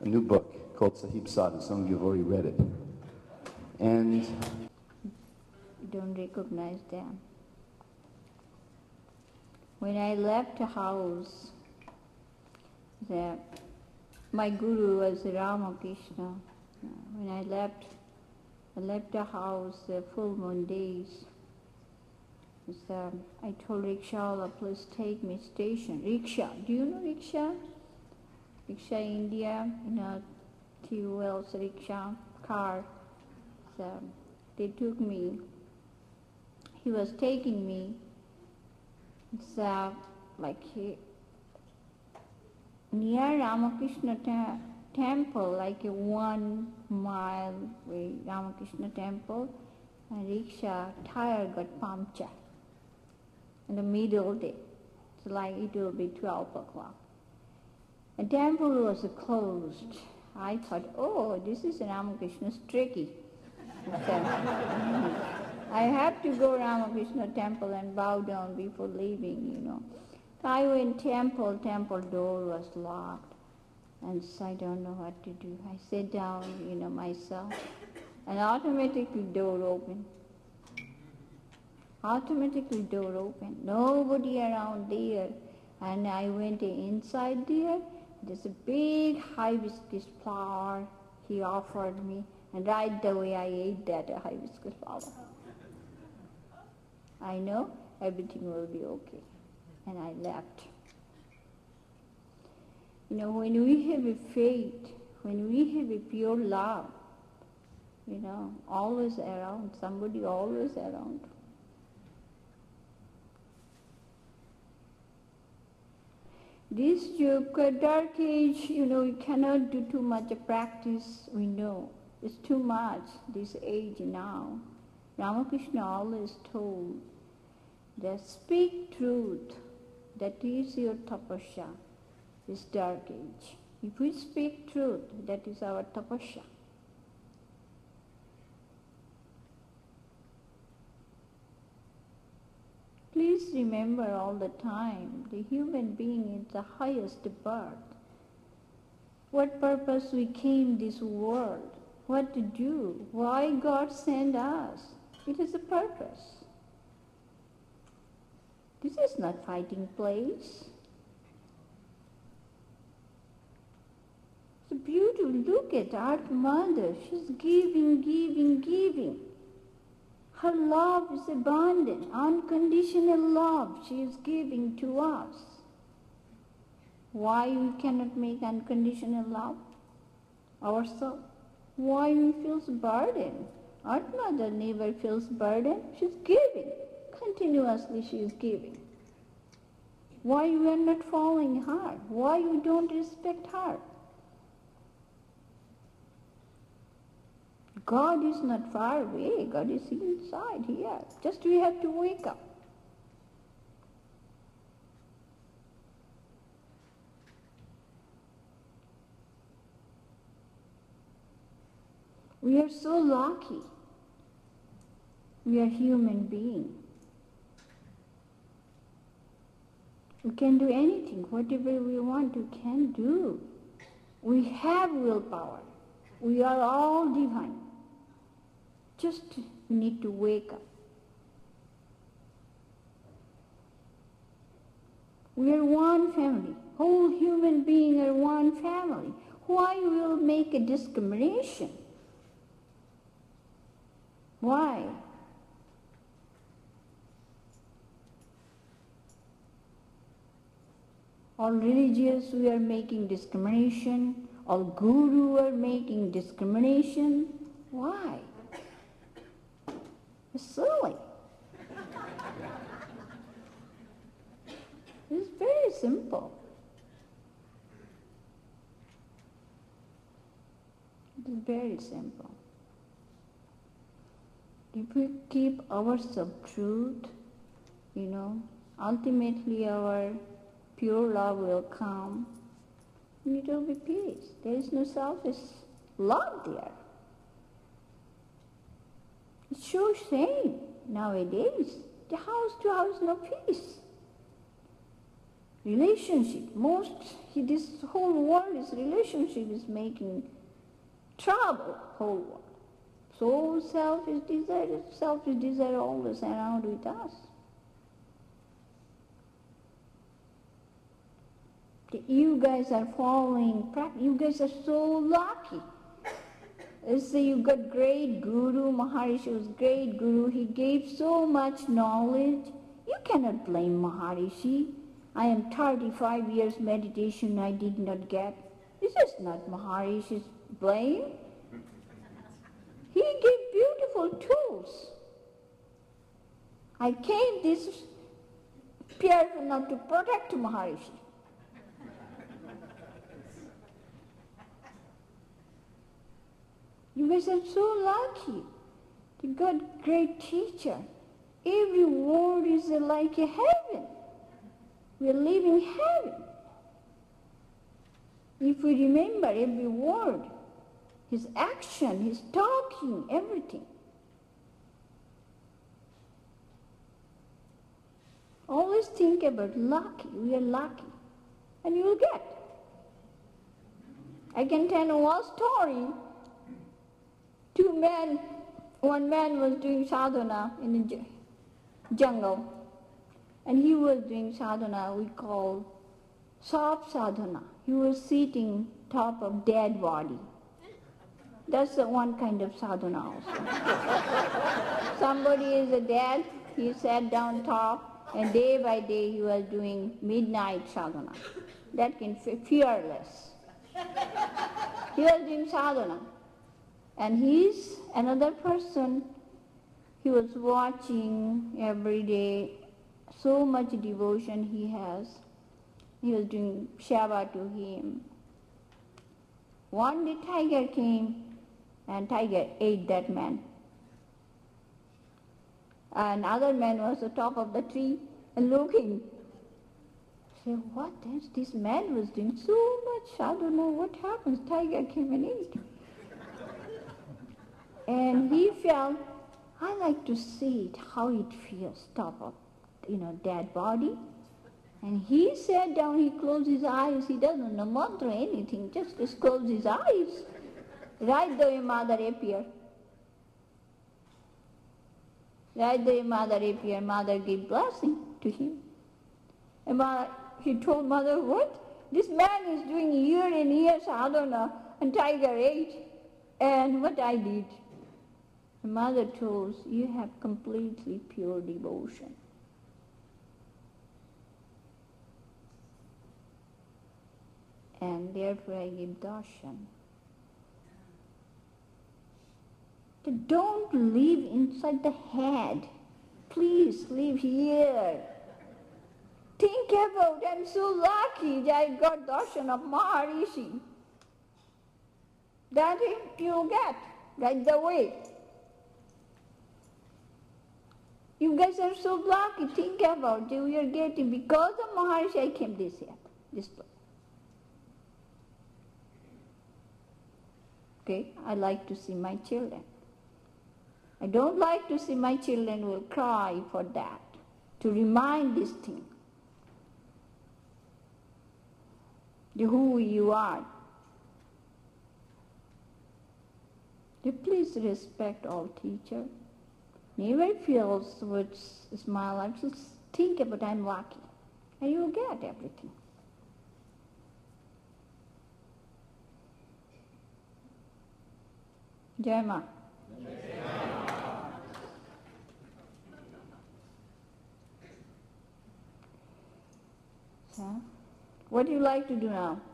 a new book called Sahib Sadhu. Some of you have already read it. And don't recognize them. When I left the house, my guru was Ramakrishna. When I left the house, full moon days. I told rickshaw, please take me station. Rickshaw, do you know rickshaw? Rickshaw India, T.U. Wells rickshaw, car. So they took me. He was taking me. Near Ramakrishna temple, like a 1 mile away, Ramakrishna temple, and rickshaw tire got punctured in the middle day. It's like it will be 12 o'clock. The temple was closed. I thought, oh, this is Ramakrishna's tricky. I have to go Ramakrishna temple and bow down before leaving, I went temple door was locked. And so I don't know what to do. I sat down, myself, and automatically door opened. Nobody around there. And I went inside there. There's a big hibiscus flower he offered me. And right away I ate that hibiscus flower. I know everything will be okay. And I left. When we have a faith, when we have a pure love, always around, somebody always around. This dark age, we cannot do too much practice, we know. It's too much, this age now. Ramakrishna always told that speak truth, that is your tapasya, this dark age. If we speak truth, that is our tapasya. Please remember all the time, the human being is the highest birth. What purpose we came this world? What to do? Why God sent us? It is a purpose. This is not fighting place. It's beautiful. Look at our mother. She's giving. Her love is abundant, unconditional love she is giving to us. Why we cannot make unconditional love ourselves? Why we feel burdened? Our mother never feels burdened. She's giving. Continuously she is giving. Why we are not following her? Why we don't respect her? God is not far away. God is inside here. Just we have to wake up. We are so lucky. We are human beings. We can do anything. Whatever we want, we can do. We have willpower. We are all divine. Just we need to wake up. We are one family. Whole human beings are one family. Why will make a discrimination? Why? All religious we are making discrimination. All guru are making discrimination. Why? It's silly. It's very simple. It's very simple. If we keep ourselves truth, ultimately our pure love will come and it will be peace. There is no selfish love there. It's so shame nowadays. The house to house, no peace. Relationship. This whole world is relationship is making trouble, whole world. So selfish desire always around with us. You guys are following practice. You guys are so lucky. Let's say you got great guru. Maharishi was great guru. He gave so much knowledge. You cannot blame Maharishi. I am 35 years meditation I did not get. This is not Maharishi's blame. He gave beautiful tools. I came this careful not to protect Maharishi. You guys are so lucky. You got great teacher. Every word is like a heaven. We are living heaven. If we remember every word, his action, his talking, everything. Always think about lucky. We are lucky. And you will get. I can tell one story. One man was doing sadhana in the jungle. And he was doing sadhana we call soft sadhana. He was sitting top of dead body. That's the one kind of sadhana also. Somebody is a dead, he sat down top, and day by day he was doing midnight sadhana. That can fearless. He was doing sadhana. And he's another person, he was watching every day, so much devotion he has. He was doing Shava to him. One day tiger came and tiger ate that man. Another man was at the top of the tree and looking. Say, what is this man was doing so much sadhana, what happens? Tiger came and ate. And he felt, I like to see it, how it feels, top of, dead body. And he sat down, he closed his eyes, he doesn't know mantra anything, just closed his eyes. Right away mother appeared. Right away mother appeared, mother gave blessing to him. And he told mother, what? This man is doing year and year sadhana and tiger ate. And what I did? The mother told, you have completely pure devotion. And therefore I give darshan. Don't live inside the head. Please live here. Think about, I'm so lucky that I got darshan of Maharishi. That you get, right the way. You guys are so lucky. Think about it. We are getting, because of Maharishi, I came this place. Okay, I like to see my children. I don't like to see my children will cry for that, to remind this thing, who you are. Please respect all teachers. Never feel with smile. I just think about I'm lucky, and you'll get everything. Jai Ma. So, what do you like to do now?